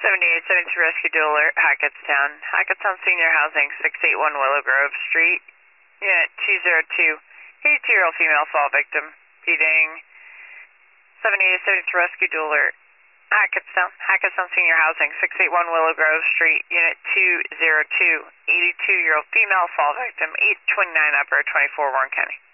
7872 Rescue Dual Alert, Hackettstown. Hackettstown Senior Housing, 681 Willow Grove Street. Unit 202. 82-year-old female fall victim. Feeding. 7872 Rescue Dual Alert, Hackettstown. Hackettstown Senior Housing, 681 Willow Grove Street. Unit 202. 82-year-old female fall victim. 829 Upper, 24 Warren County.